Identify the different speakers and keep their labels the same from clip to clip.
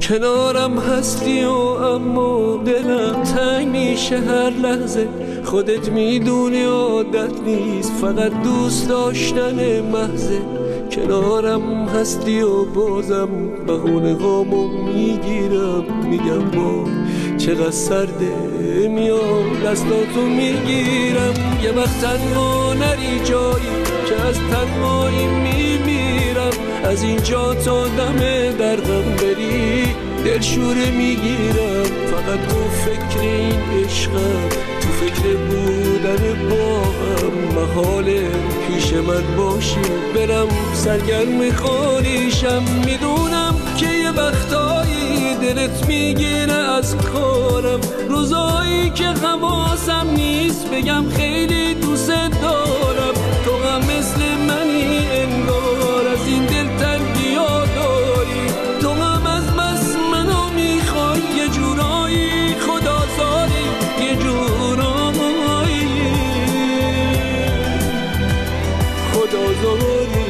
Speaker 1: کنارم هستی و اما دلم تنگ میشه هر لحظه. خودت میدونی عادت نیست، فقط دوست داشتن محضه. کنارم هستی و بازم بهونه هامو میگیرم، میگم با چقدر سرده، میام دستاتو میگیرم. یه وقت تنها نری جایی که از تنهایی میمیرم. از اینجا تا دم درغم بری دلشوره میگیرم. فقط تو فکر این عشقم، تو فکر بودن با هم. محاله پیش من باشی برم سرگرم خالیشم. میدونم که یه وقتایی دلت میگیره از کارم، روزایی که حواسم نیست بگم خیلی دوست دارم. تو هم مثل منی انگار، از این دل تنگی ها داری. تو هم از بس منو میخوای، یه جورایی خدازاری، یه جورایی خدازاری.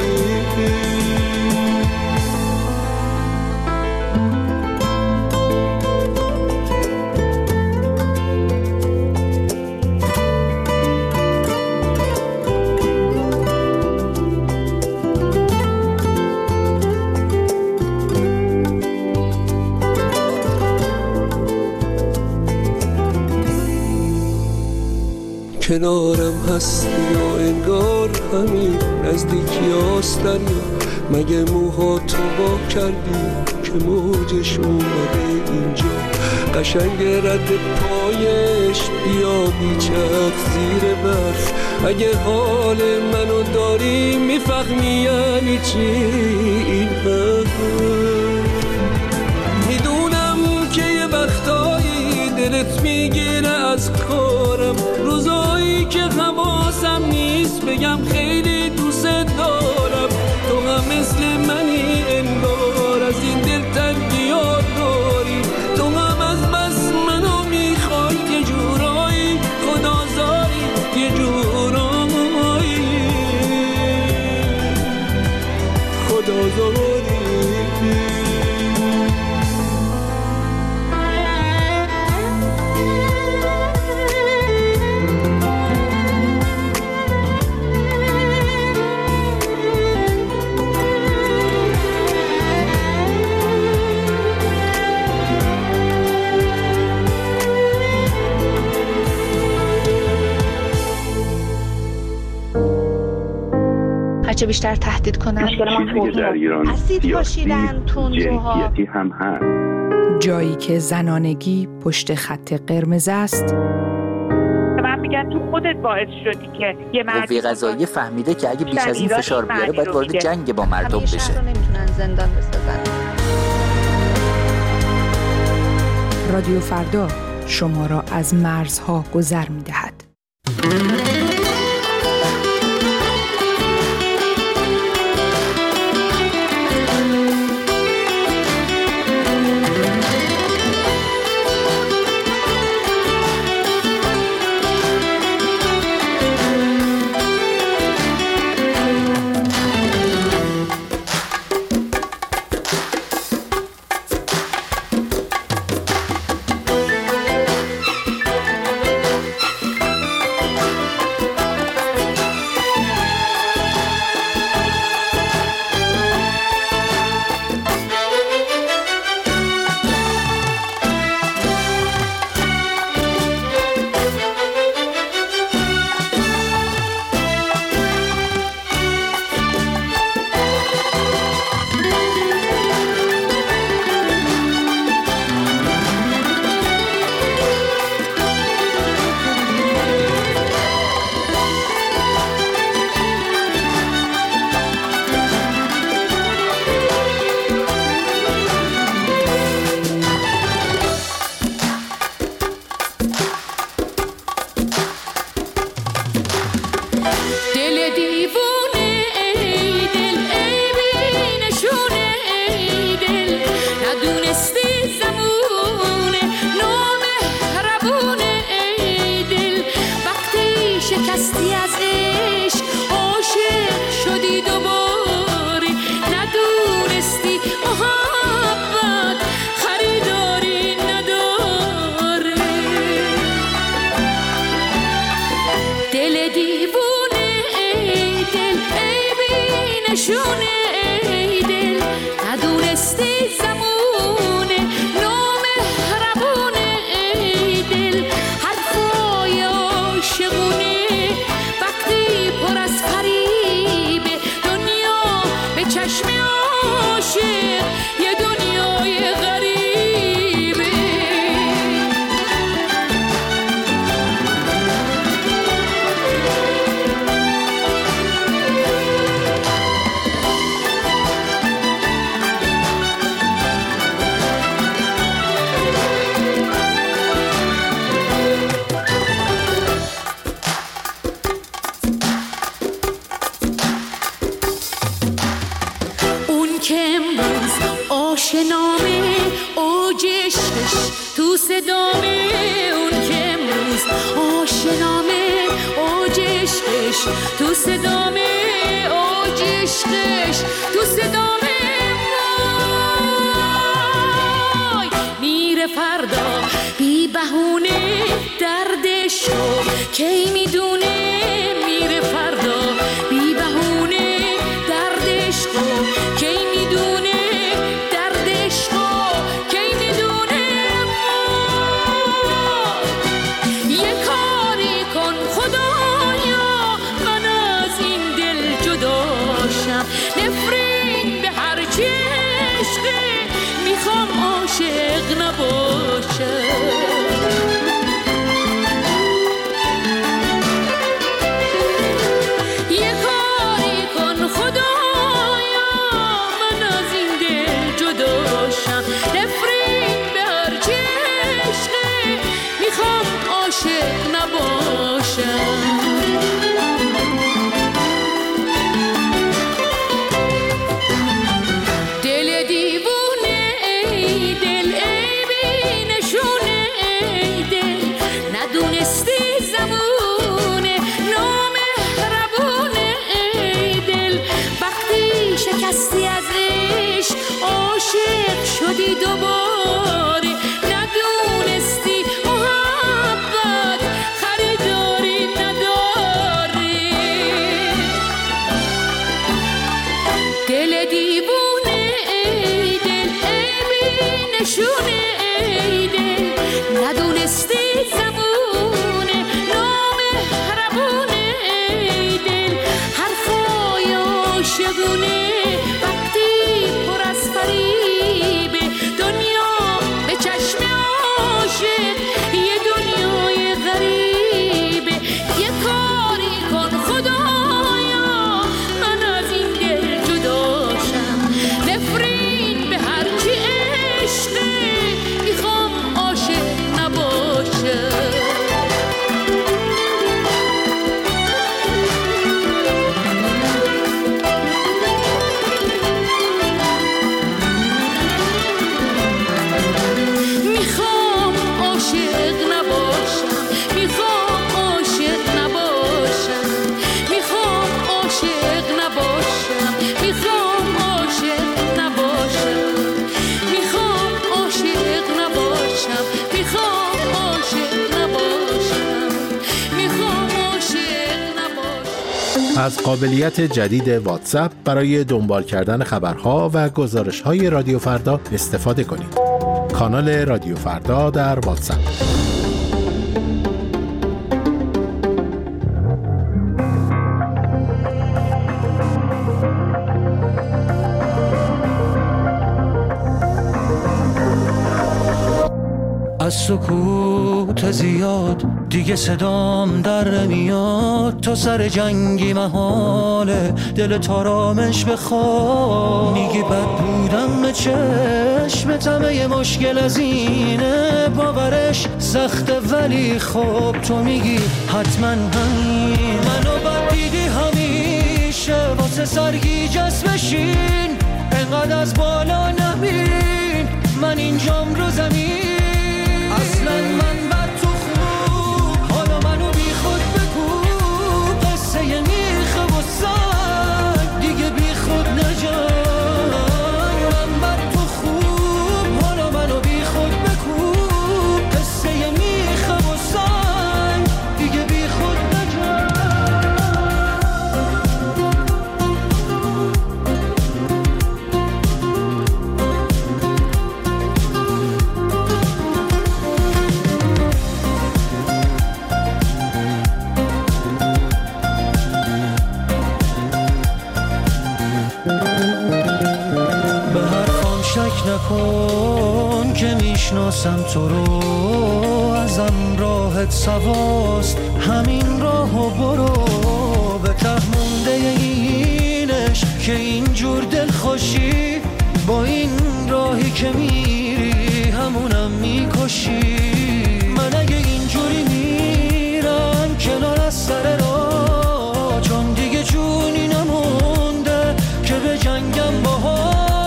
Speaker 1: کنارم هستی و انگار همین نزدیکی آستن. مگه موهاتو با کردی که موجش اومده اینجا؟ قشنگ رد پایش بیا بیچت زیر برف. اگه حال منو داری میفهمی یعنی چی این حرف. میدونم که یه وقتایی دلت میگیره از کارم، روزایی که حواسم نیست بگم خیلی دوست دارم. تو هم مثل منی انگار، از این دل تنگی ها داری. تو هم از بس منو میخوای، یه جورایی خدازاری، یه جورایی خدازاری.
Speaker 2: هرچه بیشتر تهدید کنن اسید پاشیدن تندروها.
Speaker 3: هم هست
Speaker 4: جایی که زنانگی پشت خط قرمز است.
Speaker 5: من میگم تو خودت باعث شدی که یه
Speaker 6: قوه قضاییه فهمیده که اگه بیش از این فشار بیاره باید وارد جنگ با مردم بشه.
Speaker 2: شهر رو نمیتونن زندان بسازن.
Speaker 4: رادیو فردا شما را از مرزها گذر می‌دهد.
Speaker 3: که امروز آشنامه اوج عشقش تو صدامه، اون که امروز آشنامه اوج عشقش تو صدامه، اوج عشقش تو صدامه. وای میره فردا بی بهونه دردشو کی میدونه، میره فردا بی بهونه دردشو کی میدونه، دردشو کی میدونه. یه کاری کن خدایا من از این دل جداشم، نفرین به هر چی عشقه میخوام عاشق نباشم. شدی دوباره ندونستی محبت خریداری نداره، دل دیوونه ای دل عیبی نشونه ای دل، ندونستی زبونه نامهربونه ای دل، حرفای عاشقونه وقتی پر از فریب
Speaker 7: از قابلیت جدید واتساپ برای دنبال کردن خبرها و گزارش‌های رادیو فردا استفاده کنید. کانال رادیو فردا در واتساپ.
Speaker 8: از سکوت زیاد دیگه صدام در نمیاد، تو سر جنگی محاله دل تارامش بخواد، میگی بد بودم به چشمت همه مشکل از اینه، باورش سخته ولی خب تو میگی حتما همین، منو بد دیدی همیشه واسه سرگیج بشین، انقدر از بالا نبین من اینجام رو زمین، اصلا من بر تو خوب حالا منو بی خود بگو، قصه یه میخه و سنگ دیگه بی خود نجای، من بر تو خوب حالا منو بی خود بگو، قصه یه میخه و سنگ دیگه بی خود نجای. نکن که میشناسم تو رو، ازم راحت سواست همین راهو برو، به ته مونده اینش که اینجور دل خوشی، با این راهی که میری همونم میکشی، من اگه اینجوری میرم کنار از سر راه، چون دیگه جونی نمونده که به جنگم باها،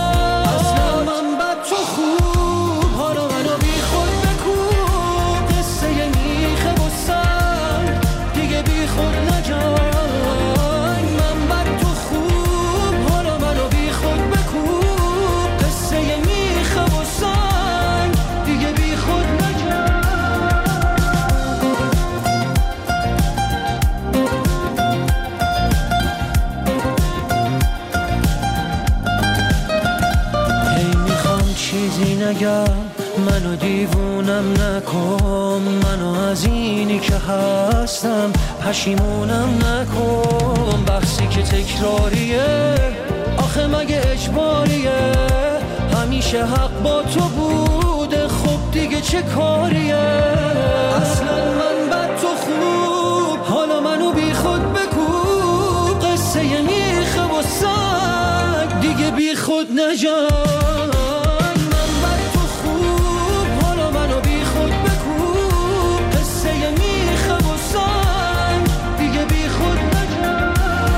Speaker 8: چیزی نگم، منو دیوونم نکن، منو از اینی که هستم پشیمونم نکن. بحثی که تکراریه آخه مگه اجباریه، همیشه حق با تو بوده خب دیگه چه کاریه. اصلا من بد تو خوب، حالا منو بی خود بکوب، قصه میخه و سگ دیگه بی خود نجام. من بد تو خوب، حالا منو بی خود بکوب، قصه میخه و سگ دیگه بی خود نجام.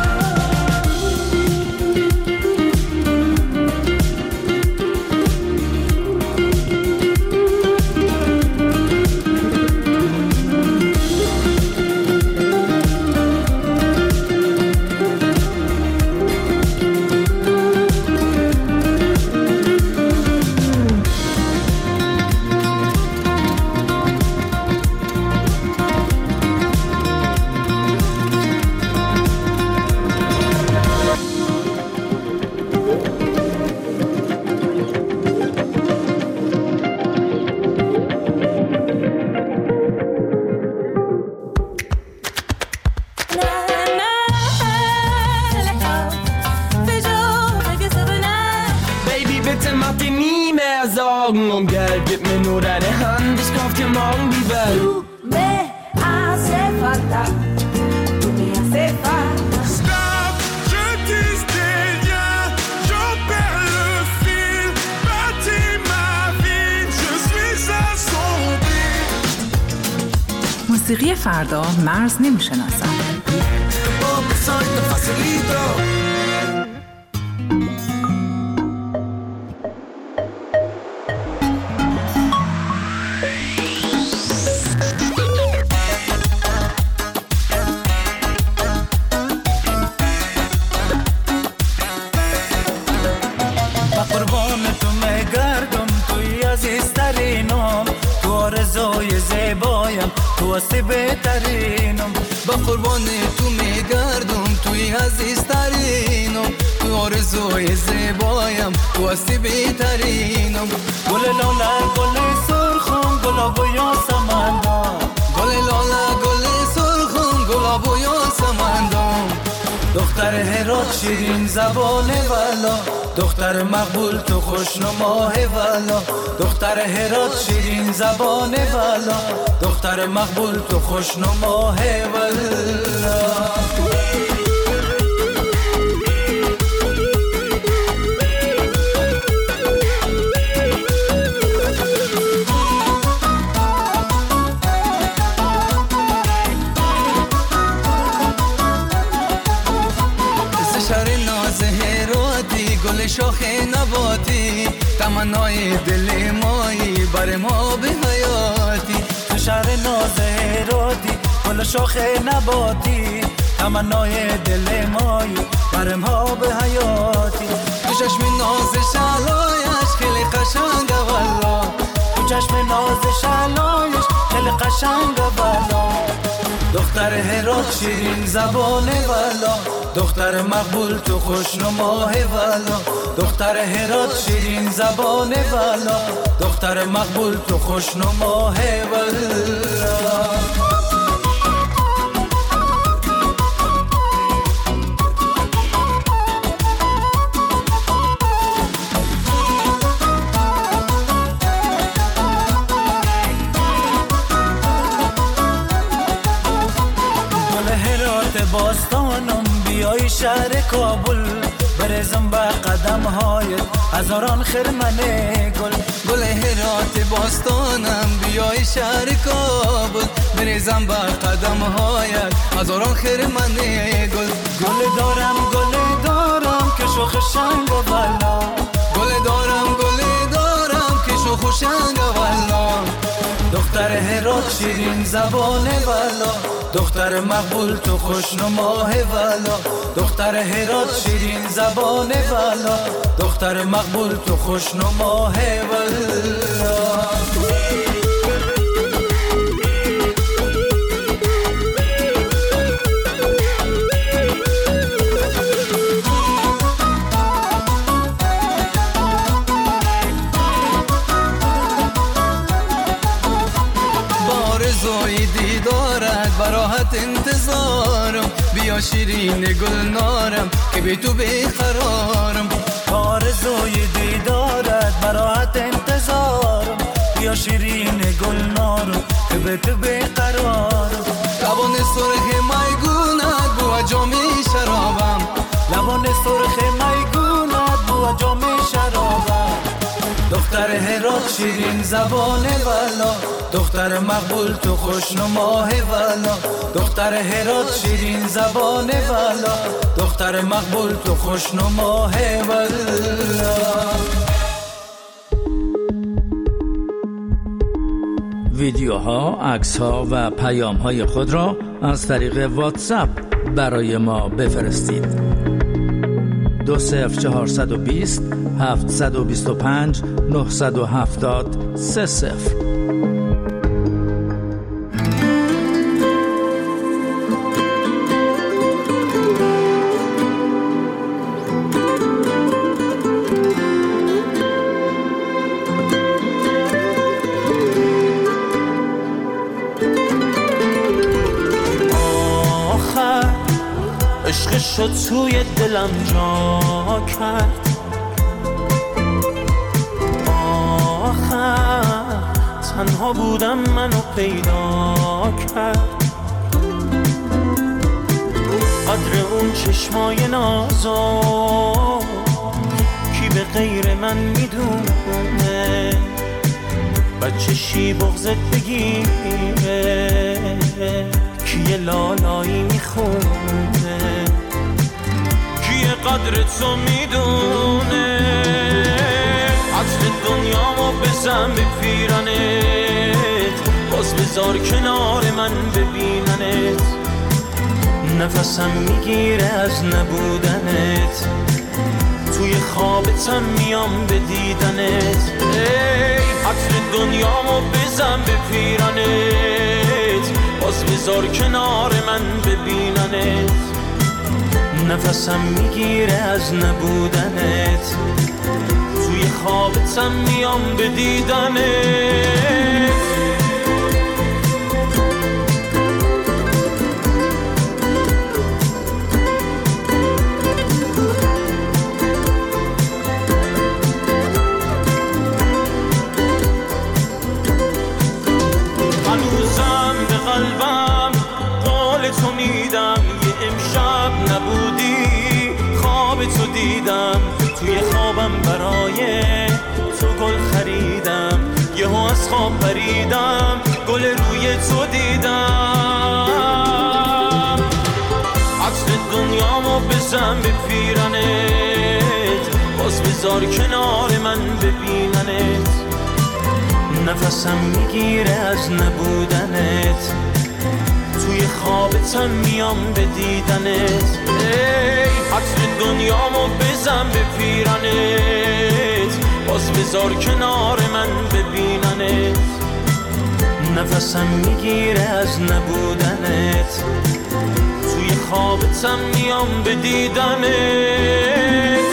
Speaker 9: Um Geld, gib mir nur deine Hand, ich kauf dir morgen die Welt.
Speaker 10: Tu me hace falta, tu me hace falta.
Speaker 11: Stop, je tisse des liens, j'en perds le fil. Bâtis ma vie, je suis assombri.
Speaker 4: موسیقی فردا مرز نمیشناسد.
Speaker 8: تو هستی بهترینم،
Speaker 12: با قربان تو میگردم، توی عزیزترینم، تو آرزوی زیبایم، تو هستی بهترینم.
Speaker 8: گل لاله گل سرخم گلاب و یاسمندم،
Speaker 12: گل لاله گل سرخم گلاب و یاسمندم.
Speaker 8: دختر هرات شیرین زبان والا، دختر مقبول تو خوشنماه والا. دختر هرات شیرین زبان والا، دختر مقبول تو خوشنماه والا.
Speaker 12: گل شاخ نباتی، تمنای دل مایی بر ما به حیاتی.
Speaker 8: تو شهر ناز هراتی، گل شاخ نباتی، تمنای دل مایی بر ما به حیاتی.
Speaker 12: تو چشم ناز شلایش خیلی قشنگه والا،
Speaker 8: تو چشم ناز شلایش خیلی قشنگه والا. دختر هرات شیرین زبان والا، دختر مقبول تو خوشنماه والا. دختر هرات شیرین زبان والا، دختر مقبول تو خوشنماه والا. باستانم بیای شهر کابل، برزم به قدم هایت هزاران خرمنه گل.
Speaker 12: گل هرات باستانم بیای شهر کابل، برزم به قدم هایت هزاران خرمنه گل.
Speaker 8: گل دارم که شوخ شنگ و بالا،
Speaker 12: گل دارم که شوخ شنگ و بالا.
Speaker 8: دختر هرات شیرین زبان والا، دختر مقبول تو خوشنماه والا. دختر هرات شیرین زبان والا، دختر مقبول تو خوشنماه والا.
Speaker 12: براحت انتظارم، بیا شیرین گلنارم که به تو بیقرارم.
Speaker 8: آرزوی دیدارت براحت انتظارم، بیا شیرین گلنارم که به تو بیقرارم.
Speaker 12: لبان سرخ میگونت بو جام شرابم،
Speaker 8: لبان سرخ میگونت بو جام شرابم. دختر هرات شیرین زبان والا، دختر مقبول تو خوشنماه والا. دختر هرات شیرین زبان والا، دختر مقبول تو خوشنماه والا.
Speaker 13: ویدیوها، عکس‌ها و پیام‌های خود را از طریق واتساپ برای ما بفرستید. 20420 725 970 30.
Speaker 8: عشق شد توی دلم جا کرد، آخر تنها بودم منو پیدا کرد. قدر اون چشمای نازو کی به غیر من میدونه، بچه شی بغضت بگیره کیه لالایی میخونه، کیه قدر تو میدونه. عطر دنیامو بزن به پیرنت، باز بذار کنار من ببیننت. نفسم میگیره از نبودنت، توی خوابتم میام به دیدنت. ای عطر دنیامو بزن به پیرنت، باز بذار کنار من ببیننت. نفسم میگیره از نبودنت، توی خوابتم میام به دیدنت. هنوزم به قلبم قول تو میدم، یه امشب نبودی خواب تو دیدم. توی خوابم برای تو گل خریدم، یهو از خواب پریدم گل روی تو دیدم. عطر دنیامو بزن به پیرنت، باز بذار کنار من ببیننت. نفسم میگیره از نبودنت، توی خوابتم میام به دیدنت. ای عطر دنیامو بزن به پیرنت، باز بذار کنار من ببیننت. نفسم میگیره از نبودنت، توی خوابتم میام به دیدنت.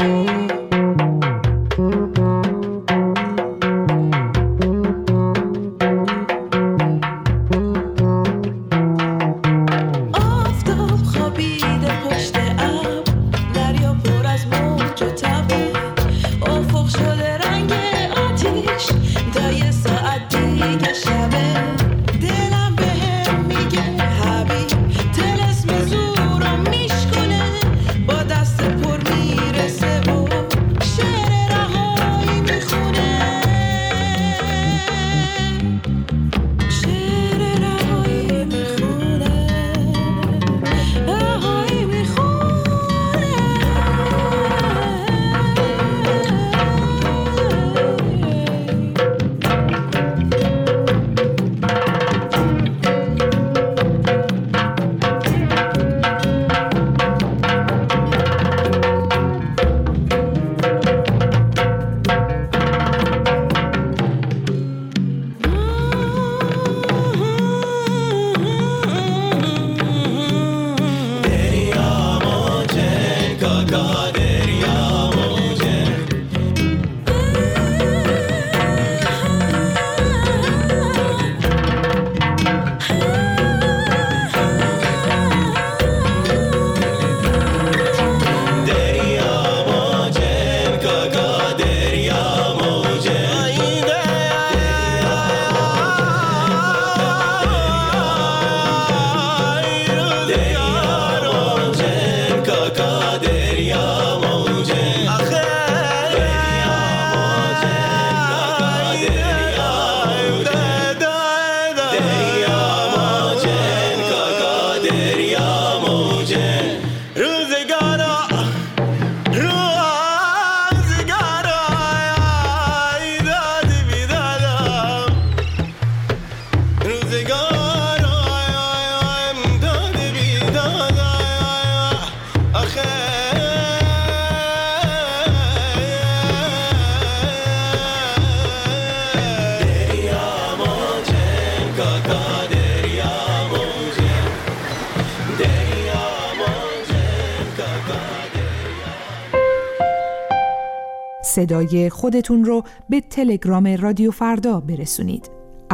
Speaker 4: صدای خودتون رو به تلگرام رادیو فردا برسونید.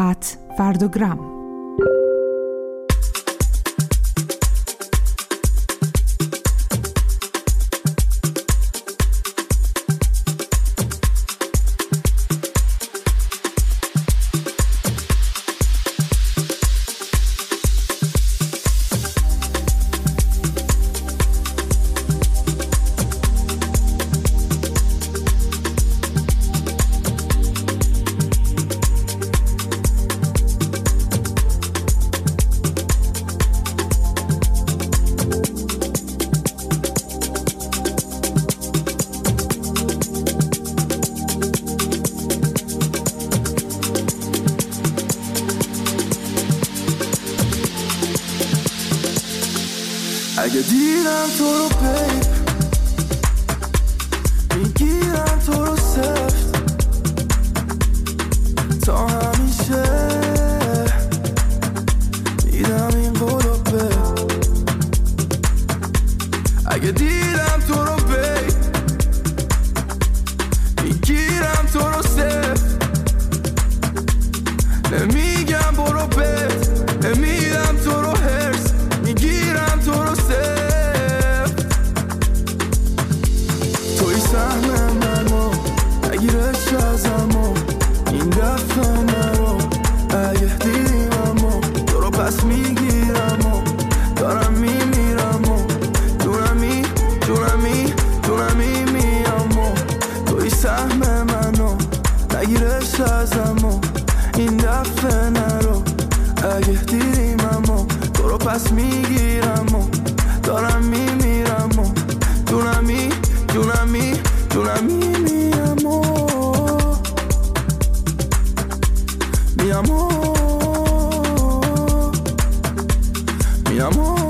Speaker 4: @فرداگرام.
Speaker 14: اگه دیدم تو رو بیب میگیرم تو رو سفت تا همیشه میدم این قولو به اگه دیدم تو رو بیب میگیرم تو رو سفت نمیگم برو بت نمیدم تو رو هرس میگیرم تو رو سفت توی سهم منو نگیرش ازمو این دفعه نرو اگه دیدیم امو تو رو پس میگیرم و دارم میمیرم و دونمی میام و توی سهم منو نگیرش ازمو این دفعه نرو اگه دیدیم امو تو رو پس میگیرم و دارم میمیرم و دونمی میام و میام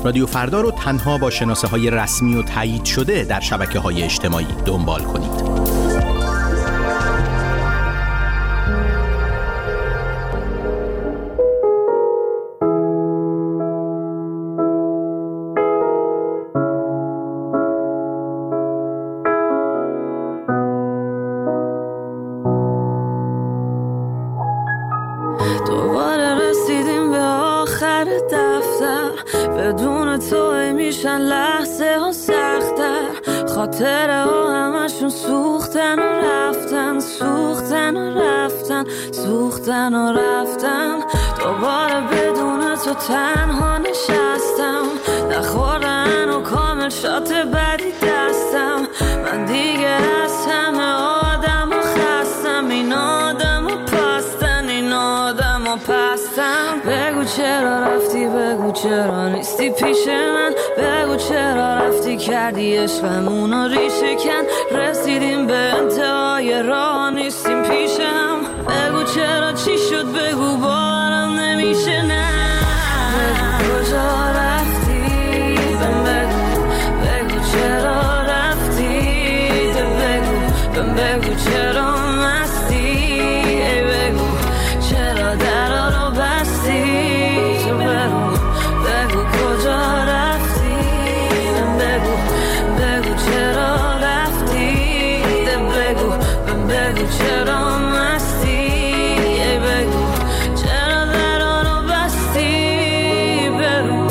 Speaker 15: رادیو فردا رو تنها با شناسه‌های رسمی و تایید شده در شبکه‌های اجتماعی دنبال کنید.
Speaker 10: بدون تو میشن لحظه ها سخت‌تر، خاطره ها همشون سوختن و رفتن، سوختن و رفتن، سوختن و رفتن. دوباره بدون تو تنها نشستم، نخوردن و کامل شات بدی دستم. من دیگه از همه آدم و خستم، این آدم و پستن، این آدم و پستم. بگو چرا رفتی، بگو چرا نیستی پیش من، بگو چرا رفتی کردی عشقمونو ریشه کن. رسیدیم به انتهای راه نیستیم پیشم، بگو چرا چی شد، بگو باورم نمیشه. نه بگو کجا رفتی، بگو چرا رفتی، بگو چرا مستی، ای بگو چرا درا رو بستی. تو بگو کجا رفتی، بگو چرا رفتی، بگو چرا مستی، ای بگو چرا درا رو بستی. بگو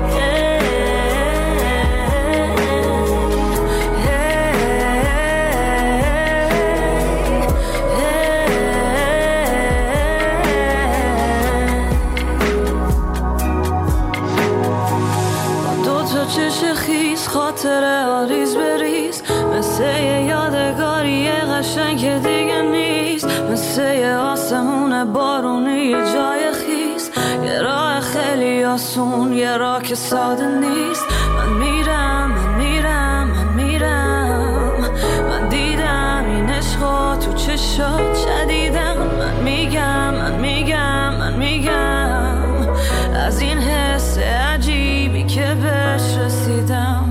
Speaker 10: چش خیز، خاطره آریز بریز، مثل یه یادگاری قشنگ که دیگه نیست، مثل یه آسمون بارونی یه جای خیز، یه راه خیلی آسون، یه راه که ساده نیست. من میرم، من میرم، من میرم، من دیدم این عشقا تو چشات شدیدم. من میگم، من میگم، من میگم از این حس عجیبی که بهش رسیدم.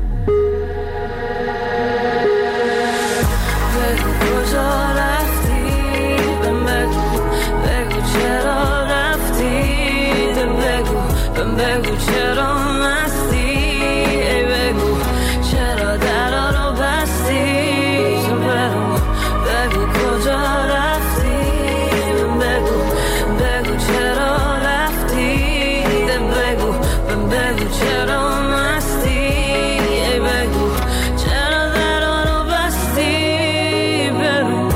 Speaker 10: بگو کجا رفتی، بگو چرا رفتی، بگو چرا مستی، ای بگو چرا درا رو بستی. تو بگو کجا رفتی، بگو چرا رفتی، بگو چرا مستی، ای بگو چرا درا رو بستی. بگو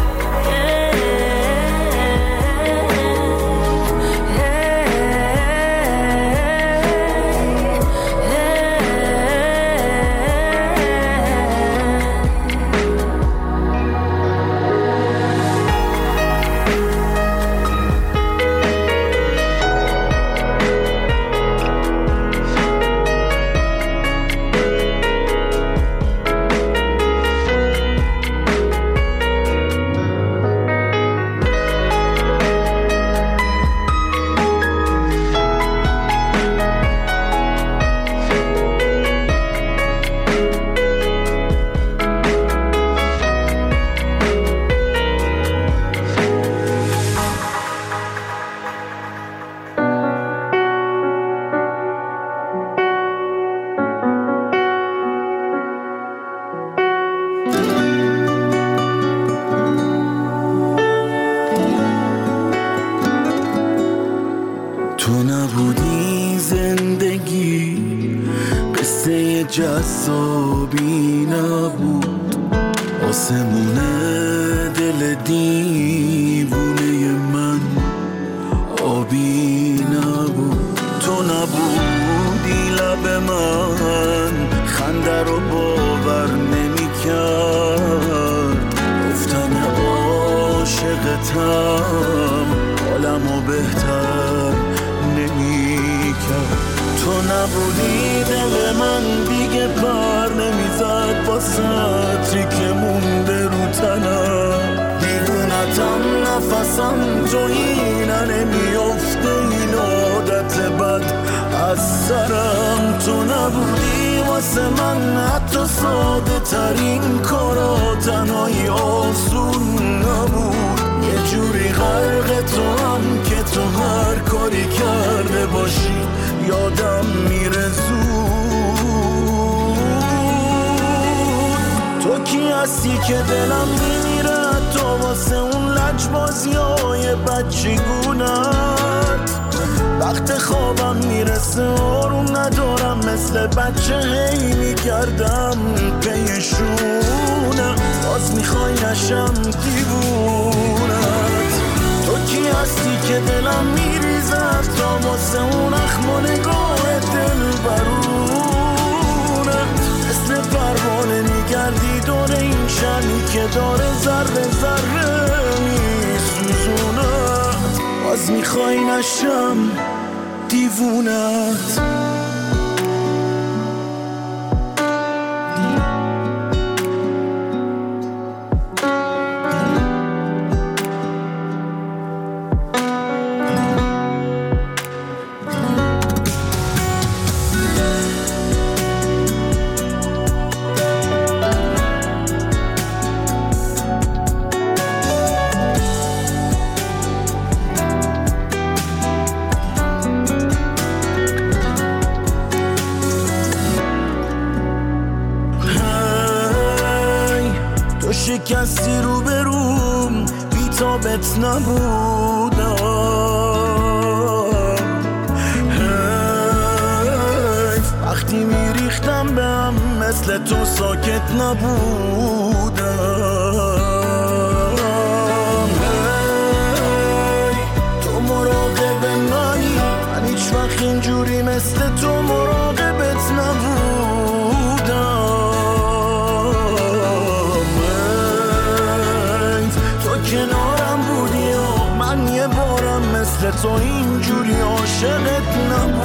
Speaker 14: جذابی نبود، آسمون دل دیوونه من آبی نبود. تو نبودی لب من خنده رو باور نمی کرد، گفتن عاشقتم حالمو بهتر نمی کرد. تو نبودی دل من دیگه بر نمیزد با سطری که مونده رو تنم. دیوونتم نفسم جایینه نمیافته، این عادت بد از سرم. تو نبودی واسه من حتی ساده ترین کارا تنهایی آسون نبود یه جوری غرق تو هم که تو هر کاری کرده باشی یادم میره زود تو کی هستی که دلم میمیره تو واسه اون لجبازیای بچگونت وقت خوابم میرسه آروم ندارم مثل بچه هی میگردم پیشونه باز میخوای نشم دیوونت تو کی هستی که دلم میریزد تا واسه اون اخم و نگاه دل برونت مثل پروانه میگردی دور این شمی که داره ذره ذره میسوزونت باز میخوای نشم دیوونت شکستی رو بروم بی تابت نبودم وقتی میریختم به هم مثل تو ساکت نبودم تو مراقب منی من هیچ وقت اینجوری مثل تو مراقبت نبودم کنارم بودی و من یه بارم مثل تو اینجوری عاشقت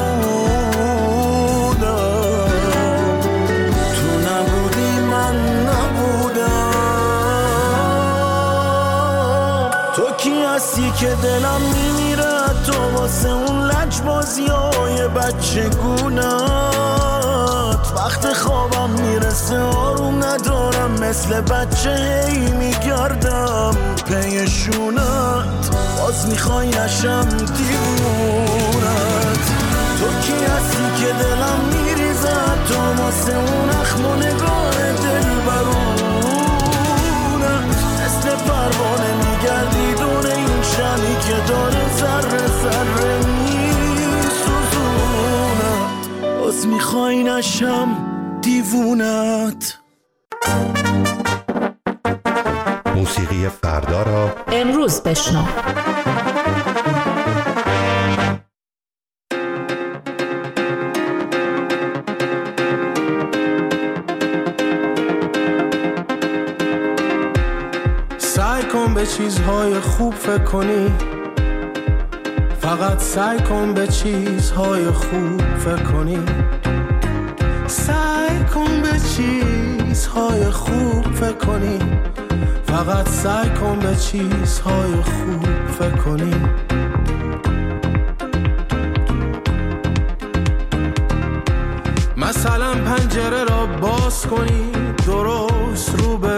Speaker 14: نبودم تو نبودی من نبودم تو کی هستی که دلم میمیره تو واسه اون لجبازیای بچگونت وقت خوابم میرسه آروم ندارم مثل بچه هی میگردم پیشونت باز میخوای نشم دیوونت تو کی هستی که دلم میریزد تو واسه اون اخم و نگاه دل برونت مثل پروانه میگردی دور این شمی که داره ذره ذره میسوزونت باز میخوای نشم دیوونت
Speaker 16: موسیقی فردا را
Speaker 4: امروز بشنو.
Speaker 17: سعی کن به چیزهای خوب فکر کنی فقط سعی کن به چیزهای خوب فکر کنی سعی کن به چیزهای خوب فکر کنی فقط سعی کن به چیزهای خوب فکر کنی مثلا پنجره را باز کنی درست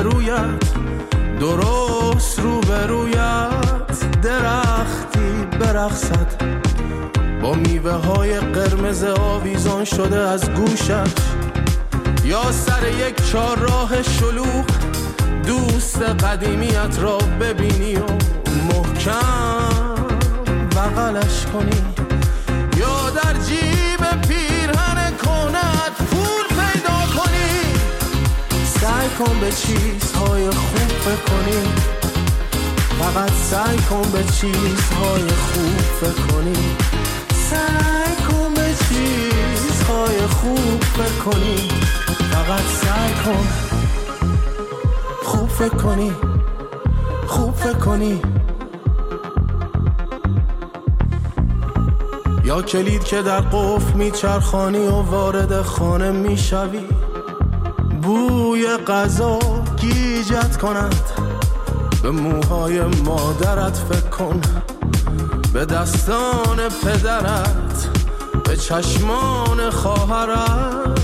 Speaker 17: روبرویت درختی برقصد با میوه های قرمز آویزان شده از گوشش یا سر یک چهارراه شلوغ دوست قدیمیت را ببینی و محکم بغلش کنی یا در جیب پیرهن کنت پول پیدا کنی سعی کن به چیزهای خوب فکر کنی فقط سعی کن به چیزهای خوب فکر کنی سعی کن به چیزهای خوب فکر کنی فقط سعی کن خوب فکر کنی خوب فکر کنی یا کلید که در قفل میچرخانی و وارد خانه میشوی بوی غذا گیجت کند به موهای مادرت فکر کن به دستان پدرت به چشمان خواهرت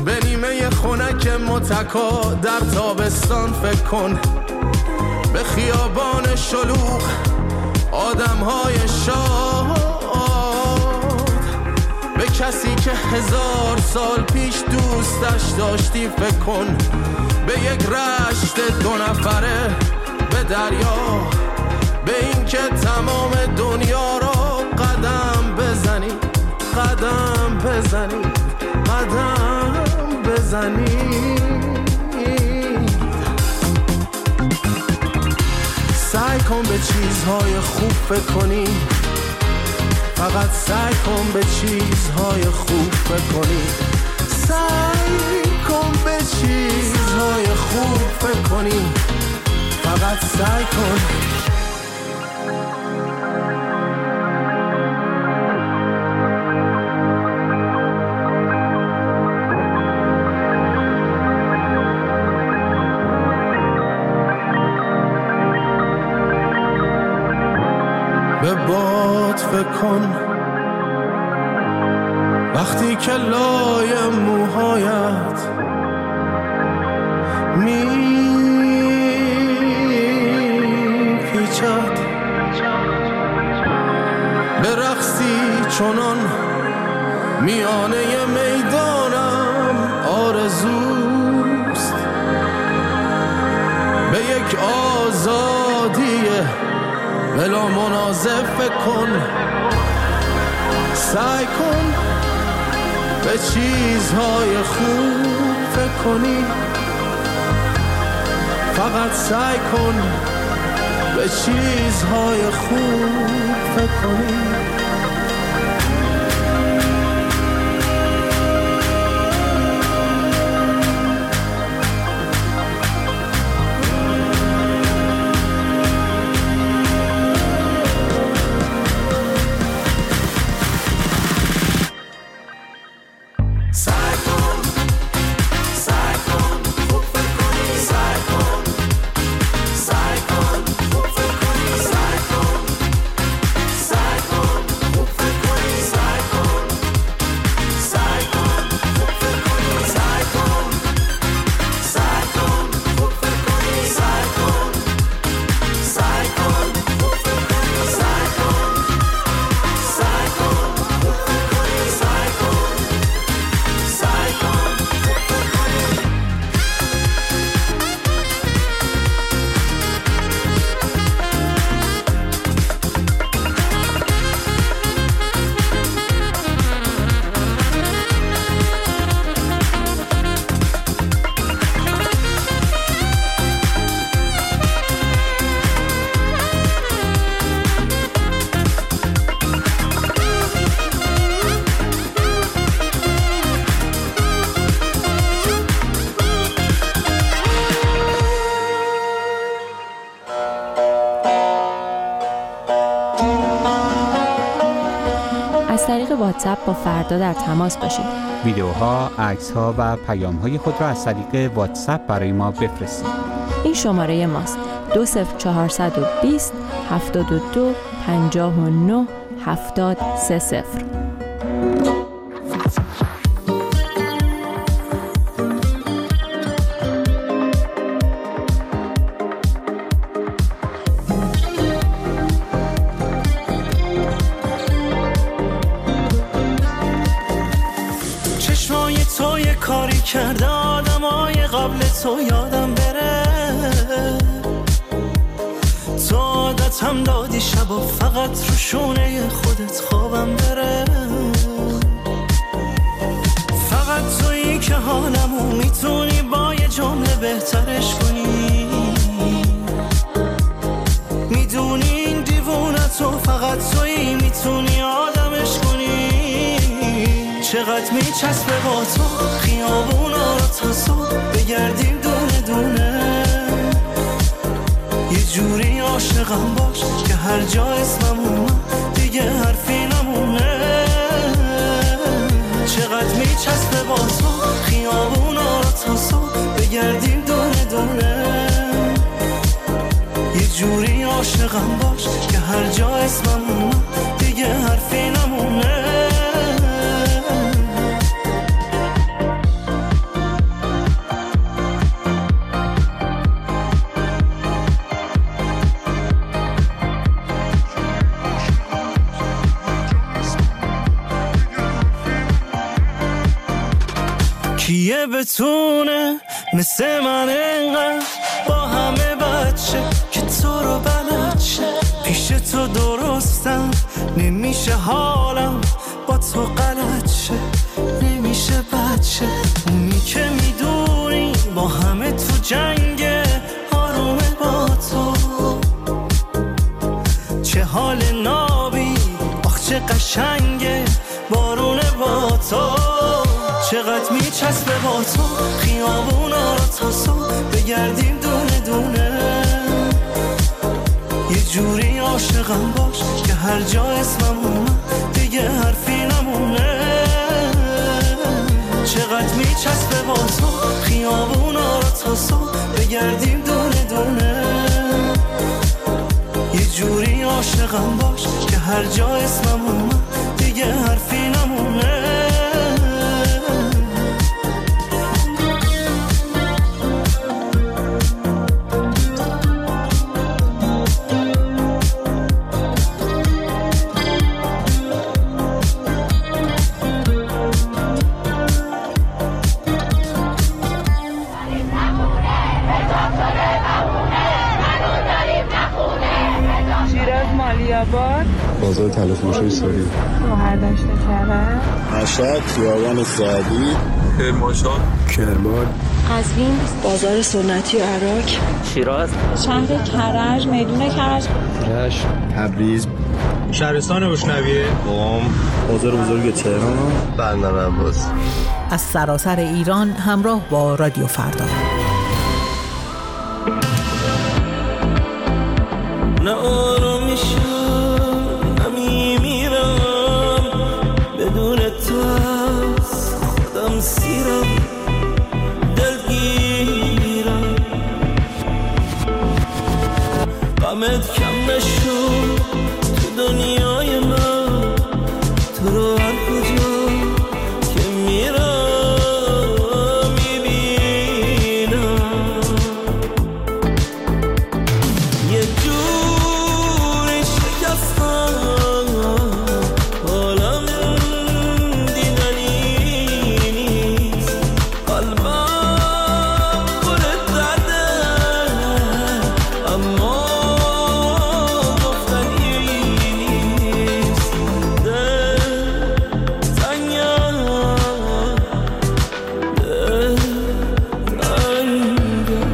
Speaker 17: به نیمه خنک متکا در تابستان فکر کن، به خیابان شلوغ آدم‌های شاد، به کسی که 1000 سال پیش دوستش داشتی فکر کن، به یک رشت 2 نفره به دریا، به این که تمام دنیا را قدم بزنی، قدم بزنی، قدم بزنی. سعی کن به چیزهای خوب فکر کنی، فقط سعی کن به چیزهای خوب فکر کنی، سعی کن به چیزهای خوب فکر کنی، فقط سعی کن. به باد فکر کن وقتی که لای موهایت میپیچد، به رقصی چنان میانه میدانم آرزوست، به یک آزادی بلا منازع فکر کن، سعی کن به چیزهای خوب فکر کنی، فقط سعی کن به چیزهای خوب فکر کنی.
Speaker 18: واتساپ با فردا در تماس باشید.
Speaker 15: ویدیوها، عکس‌ها و پیام‌های خود را از طریق واتساپ برای ما بفرستید.
Speaker 18: این شماره ماست: 20420 72 59 730.
Speaker 8: کرده آدمای قبل تو یادم بره، تو عادت هم دادی شبا فقط رو شونه خودت خوابم بره، فقط تویی که حالمو میتونی با یه جمله بهترش کنی، میدونی این دیوونتو فقط تویی میتونی آدمش کنی، چقدر میچسبه با تو خیابونا رو تا صبح بگردیم دونه دونه، یه جوری عاشقم باش که هر جا اسمم اومد دیگه حرفی نمونه، چقدر میچسبه با تو خیابونا رو تا صبح بگردیم دونه دونه، یه جوری عاشقم باش که هر جا اسمم اومد دیگه حرفی نمونه. دیگه بتونه مثل من انقدر با همه بچه که تو رو بلد شه. پیش تو درستم نمیشه حالم با تو غلط شه. نمیشه بچه اونی که میدونی با همه تو جنگه آرومه با تو. چه حال نابی آخ چه قشنگه بارونه با تو. چقدر میچسبه با تو خیابونا رو تا صبح بگردیم دونه دونه. یه جوری عاشقم باش که هر جا اسمم اومد دیگه حرفی نمونه. چقدر میچسبه با تو خیابونا رو تا صبح بگردیم دونه دونه. یه جوری عاشقم باش که هر جا اسمم اومد دیگه حرفی نمونه.
Speaker 19: بازار تلفروشی سوری،
Speaker 20: گوهردشت کرد،
Speaker 19: مشهد، خیابان سعدی،
Speaker 21: کرمانشاه،
Speaker 19: کرمان،
Speaker 20: قزوین، بازار سنتی عراق،
Speaker 6: شیراز،
Speaker 20: شهر کرج، میدون کرج،
Speaker 19: رشت، تبریز،
Speaker 21: شهرستان روشنویه،
Speaker 19: قم، بازار بزرگ تهران، بندر عباس.
Speaker 4: از سراسر ایران همراه با رادیو فردا.
Speaker 8: نه آرامیشم نمیمیرم بدون تو از خودم سیرم دلگیرم. غمت کم نشد تو دنیای من. تو رو هر کجا که میرم میبینم. یه جوری شکستم حالم دیدنی نیست. قلبم پر درده اما گفتنی نیست. دل تنگم دل تنگم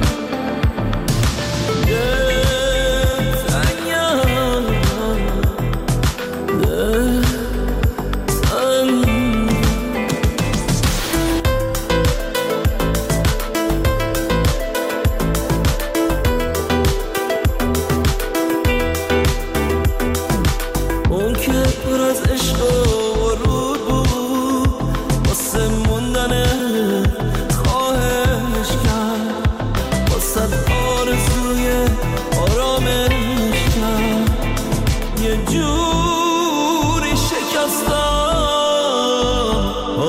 Speaker 8: اون که پر از عشق و ورود بود واسه موندن خواهش کرد. واسه آرزوی آرامش کرد. یه جوری شکستم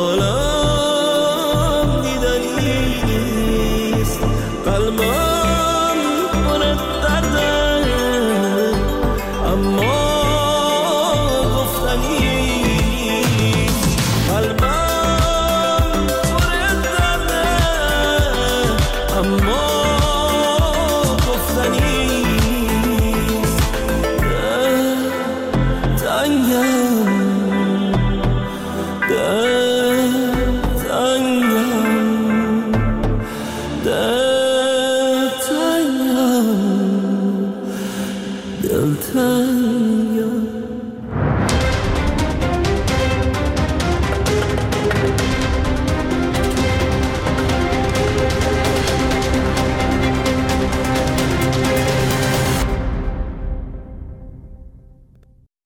Speaker 8: حالم دیدنی نیست. قلبم پر درده اما گفتنی